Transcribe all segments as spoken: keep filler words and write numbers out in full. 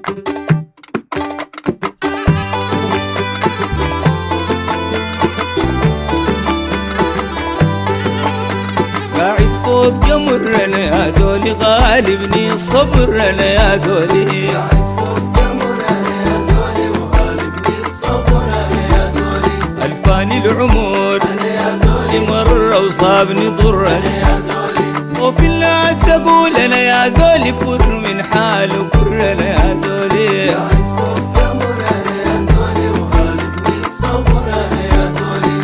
قاعد فوق جمر انا يا زولي غالبني الصبر انا يا زولي. قاعد فوق جمر انا يا زولي وغالبني الصبر انا يا زولي. الفاني العمر انا يا زولي مرة وصابني ضر انا يا زولي. وفي الناس تقول انا يا زولي كر من حاله كر انا يا زولي. قاعد فوق جمر انا يا زولي وغالبني الصبر انا يا زولي.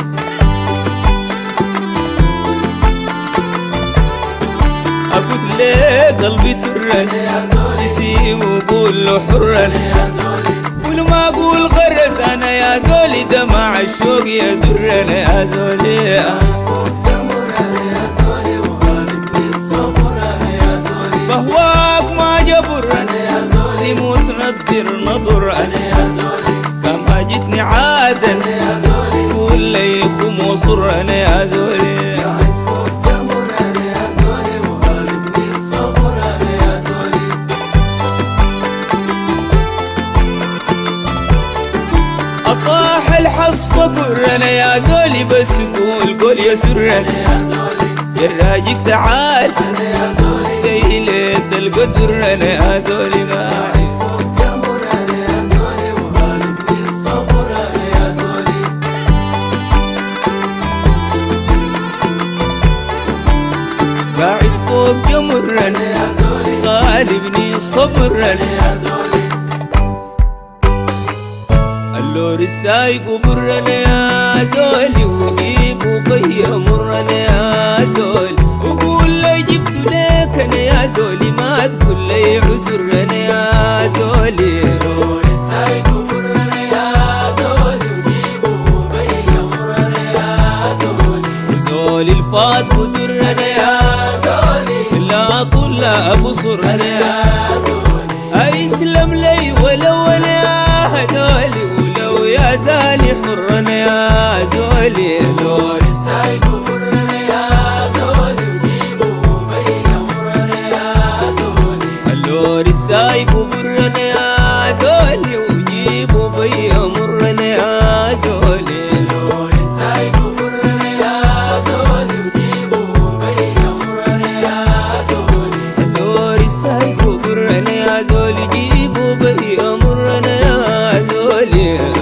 اقول ليه قلبي ترن يسيب وقول له حرن كل ما اقول غرس انا يا زولي دمع الشوق يدر انا يا زولي. بهواك ما جبر نموت نضر نضر كما جتني عادا قول لي خم وصر انا يا زولي. أصاح الحصف قر انا يا زولي بس قول قول يا سر يا راجل تعال زي ليلة القدر انا يا زولي. قاعد قاعد فوق جمر غالبني الصبر اللور السايق وبرنا يا زولي وجيبوا بيا مرنا يا زولي وقول لي جبت ليك انا يا زولي ما تقول لي عذر انا يا زولي. اللور السايق وبرنا يا زولي وجيبوا بيا مرنا يا زولي. زولي الفاض بدرنا يا زولي لا طول لا قصر انا يا زولي. اسلم لي ولو انا يا زولي يا زالي حرنا يا زولي. اللور السايق وبرنا يا زولي وجيبوا بيا مرنا يا زولي. اللور السايق وبرنا يا زولي وجيبوا بيا مرنا يا زولي. اللور السايق وبرنا يا زولي وجيبوا بيا مرنا يا زولي. اللور السايق وبرنا يا زولي جيبوا بيا مرنا يا زولي.